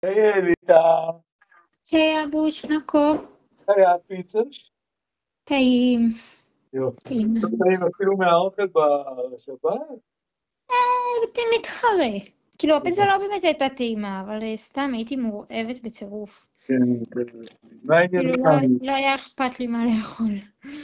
היי אליטה, היי אבוש, מה קורה? היה פיצה? טעים. יופי. טעים. לא טעים אפילו מהאוכל בשבת? זה מתחרה. כאילו, הפיצה לא באמת הייתה טעימה, אבל סתם הייתי מורעבת בצירוף. כן, כן. מה העניין כאילו, כאן? לא היה אכפת לי מה לאכול.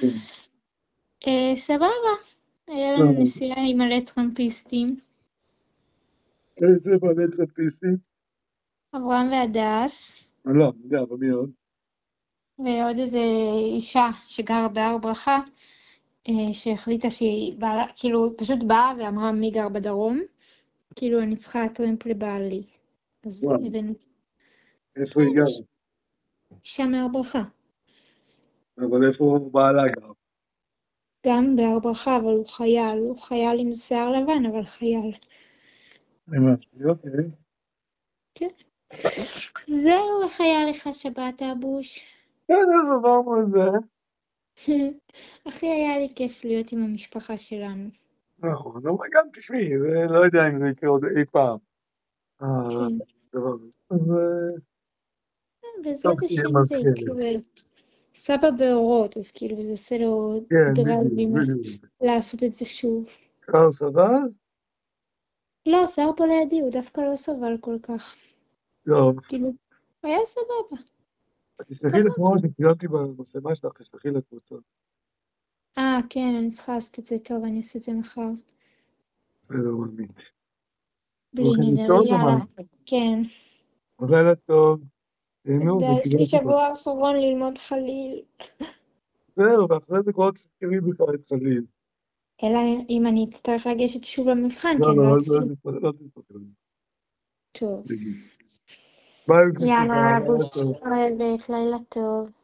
סבבה. היה לנו נסיעה עם מלא טרמפיסטים. איזה מלא טרמפיסטים? אברהם והדס, לא, אני יודע, אבל מי עוד? ועוד איזה אישה שגרה בהר ברכה, שהחליטה שהיא באה, כאילו, פשוט באה ואמרה מי גר בדרום. כאילו, אני צריכה טרמפ לבעלי. אז וואו, הבאנו איפה היא גרה? אישה מהר ברכה. אבל איפה בעלה גר? גם בהר ברכה, אבל הוא חייל עם שיער לבן, אבל חייל. יופי. כן. זהו, איך היה לך שבת אבוש? בסדר, עברנו על זה. הכי היה לי כיף להיות עם המשפחה שלנו. נכון, אבל גם תשמעי, לא יודע אם זה יקרה עוד אי פעם. כן. הדבר הזה. אז בעזרת טוב, תהיה השם זה מזכרת. יקרה. סבא באורות, אז כאילו זה עושה לו כן, דרייבים בדיוק. לעשות את זה שוב. סבבה? לא, שר פה לידי, הוא דווקא לא סבל כל כך. טוב. כאילו, היה סבבה. תשלחי ככה לכמו שציינתי במצלמה שלך, תשלחי לקבוצות. כן, אני צריכה לעשות את זה טוב, אני אעשה את זה מחר. בסדר, ממית. בלי הולכים נדר, לישון או יאללה. מה? כן. לילה טוב. תהנו יש לי ותראו שבוע האחרון ללמוד חליל. זהו, ואחרי זה כבר תזכרי בכלל את חליל. אלא אם אני אצטרך לגשת שוב למבחן, כי לא, אני לא לא, אצליח. לא תסתכל. טוב. ביי, יאללה, לילה אבוש, טוב. אוהבת, לילה טוב.